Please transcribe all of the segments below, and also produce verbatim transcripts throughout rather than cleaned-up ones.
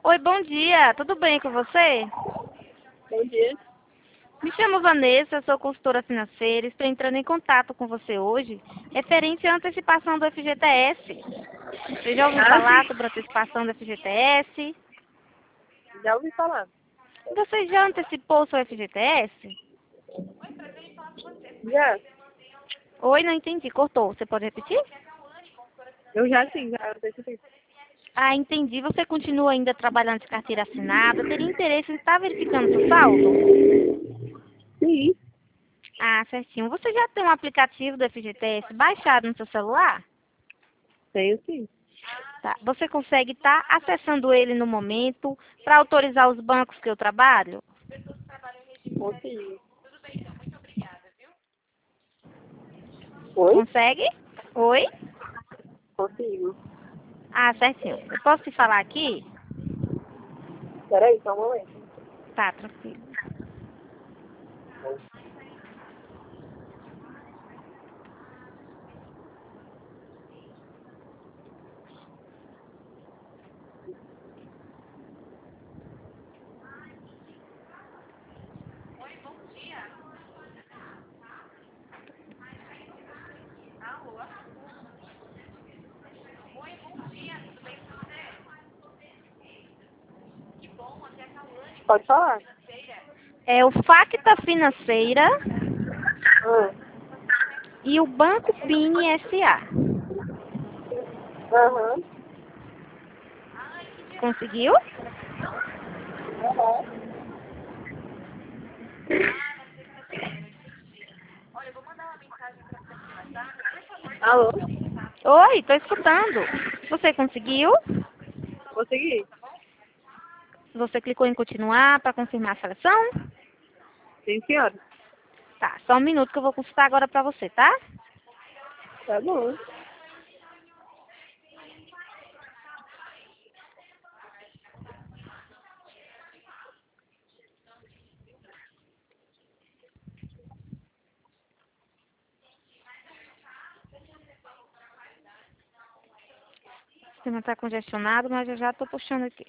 Oi, bom dia. Tudo bem com você? Bom dia. Me chamo Vanessa, sou consultora financeira. Estou entrando em contato com você hoje, referente à antecipação do F G T S. Você já ouviu Ah, falar sobre a antecipação do F G T S? já ouvi falar. Você já antecipou o seu F G T S? Já? Oi, não entendi. Cortou. Você pode repetir? Eu já sim, já antecipei. Ah, entendi. Você continua ainda trabalhando de carteira assinada. Teria interesse em estar verificando seu saldo? Sim, Ah, certinho. Você já tem um aplicativo do F G T S baixado no seu celular? tenho sim. Tá. Você consegue estar acessando ele no momento para autorizar os bancos que eu trabalho? Consigo. Oi? Consegue? Oi? Consigo. Ah, certinho. Eu posso te falar aqui? Peraí, só um momento. Tá, tranquilo. Pode falar? É o Facta Financeira Ah, e o Banco Pini S A. Aham. Conseguiu? Alô? Oi, tô escutando. Você conseguiu? Consegui? Você clicou em continuar para confirmar a seleção? Sim, senhora. Tá, só um minuto que eu vou consultar agora para você, tá? Tá bom. O sistema está congestionado, mas eu já tô puxando aqui.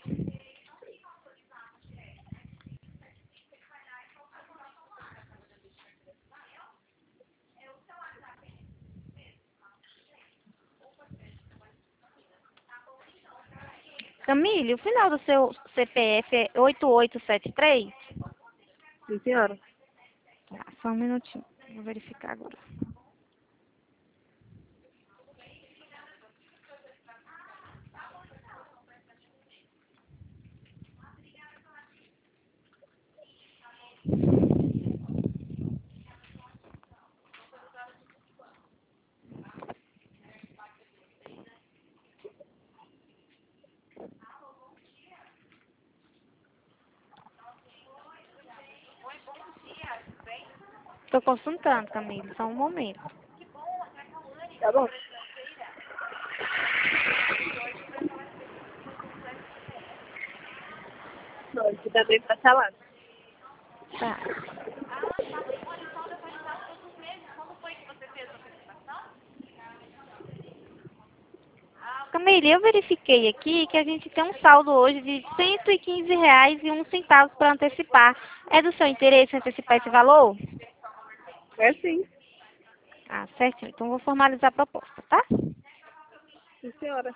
Camille, o final do seu C P F é oito oito sete três? Sim, senhora. Tá, só um minutinho. Vou verificar agora. Tô consultando, Camille, só um momento. Tá bom. Não, aqui também tá salado. Tá. Camille, eu verifiquei aqui que a gente tem um saldo hoje de cento e quinze reais e um centavo para antecipar. É do seu interesse antecipar esse valor? É sim. Ah, certinho. Então vou formalizar a proposta, tá? Sim, senhora.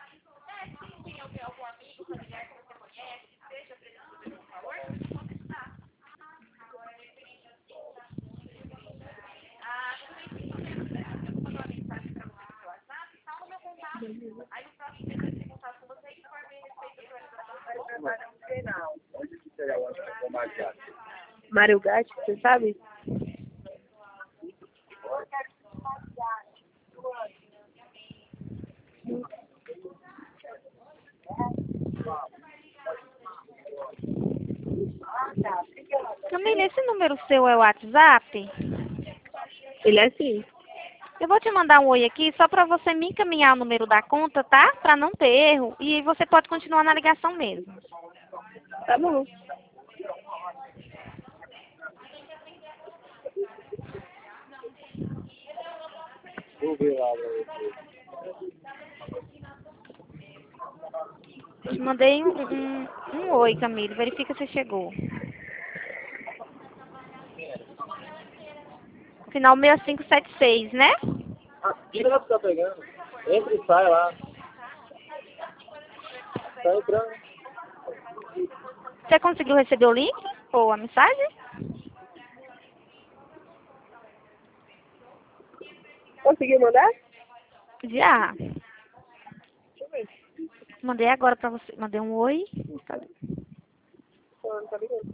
Mário Gatti, você sabe? Camille, esse número seu é o WhatsApp? Ele é sim. Eu vou te mandar um oi aqui só para você me encaminhar o número da conta, tá? Para não ter erro. E você pode continuar na ligação mesmo. Tá bom. Vou ver lá pra você. Te mandei um, um, um oi, Camille. Verifica se chegou. Final seis cinco sete seis, né? Ah, tira lá que tá pegando. Entra e sai lá. Tá entrando. Você conseguiu receber o link ou a mensagem? Conseguiu mandar? Já. Deixa eu ver. Mandei agora pra você. Mandei um oi. Pô, não tá ligando.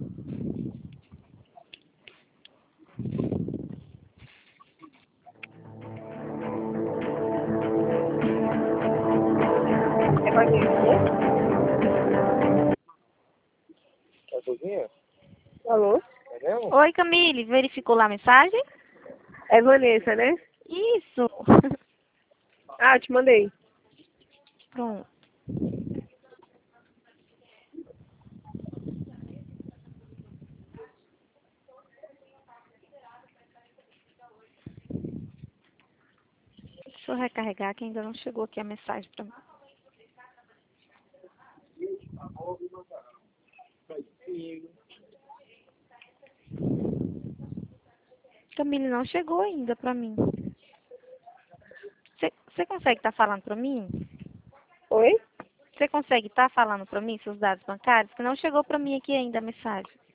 É Vanessa, né? É a cozinha? Alô? É mesmo? Oi, Camille. Verificou lá a mensagem? É Vanessa, né? Isso. Ah, eu te mandei. Pronto. Deixa eu recarregar que ainda não chegou aqui a mensagem pra mim. Camille, não chegou ainda pra mim. Você você consegue estar falando pra mim? Oi? Você consegue estar falando pra mim seus dados bancários? Que não chegou pra mim aqui ainda a mensagem.